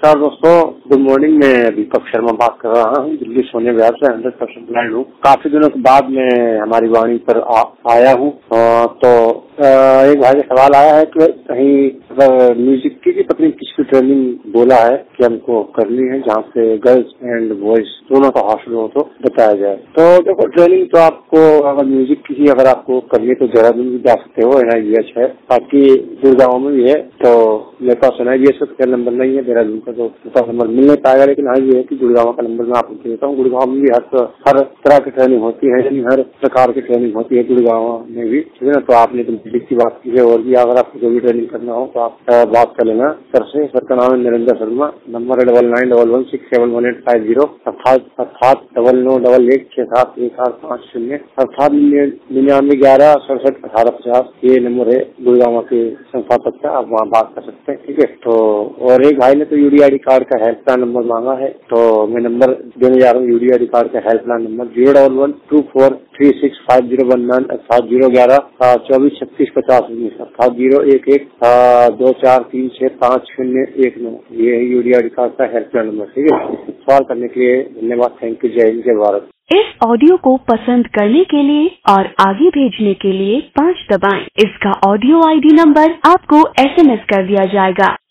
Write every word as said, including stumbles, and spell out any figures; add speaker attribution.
Speaker 1: नमस्कार दोस्तों, good morning. मैं दीपक शर्मा बात कर रहा हूँ, दिल्ली सोने बिहार से हंड्रेड परसेंट ब्लाइंड हूँ। काफी दिनों के बाद मैं हमारी वाणी पर आ, आया हूँ। तो आ, एक भाई का सवाल आया है कि कहीं म्यूजिक की पत्नी किसकी ट्रेनिंग बोला है कि हमको करनी है, जहाँ से गर्ल्स एंड बॉयज दोनों का हासिल हो तो बताया जाए। तो देखो, ट्रेनिंग तो आपको अगर म्यूजिक की ही अगर आपको करनी है तो देहरादून भी जा सकते हो, एन आई बी एच है, बाकी गुड़गांव में भी है। तो मेरे पास एन आई बी एच का नंबर नहीं है, देहरादून का तो उसका नंबर मिल नहीं पाएगा, लेकिन हाँ ये है कि गुड़गांव का नंबर मैं आपको देता हूँ। गुड़गांव में भी हर हर तरह की ट्रेनिंग होती है, यानी हर प्रकार की ट्रेनिंग होती है गुड़गांव में भी, ठीक है ना। तो आपने तो म्यूजिक की बात की है, और भी अगर आपको जो भी ट्रेनिंग करना हो तो आप बात कर लेना सर से। सर का नाम है नरेंद्र शर्मा, नंबर है double nine double one six seven one eight five zero अर्थात अर्थात डबल नौ डबल एक छह सात एक आठ पाँच शून्य अर्थात निन्यानवे ग्यारह सड़सठ अठारह पचास। ये नंबर है गुड़गांव के संस्थापक का, आप वहाँ बात कर सकते हैं, ठीक है। तो और एक भाई ने तो यूडी आई डी कार्ड का हेल्पलाइन नंबर मांगा है, तो मैं नंबर देने जा रहा हूँ। यूडी आई डी कार्ड का helpline number zero double one two four three six five zero one nine अर्थात जीरो ग्यारह चौबीस छत्तीस पचास उन्नीस अर्थात जीरो एक एक दो चार तीन छह पाँच शून्य एक नौ। ये है यूडी आई डी कार्ड का हेल्पलाइन नंबर, ठीक है। सवाल करने के लिए धन्यवाद, थैंक यू, जय हिंद, जय भारत।
Speaker 2: इस ऑडियो को पसंद करने के लिए और आगे भेजने के लिए पाँच दबाएं। इसका ऑडियो आई डी नंबर आपको एस एम एस कर दिया जाएगा।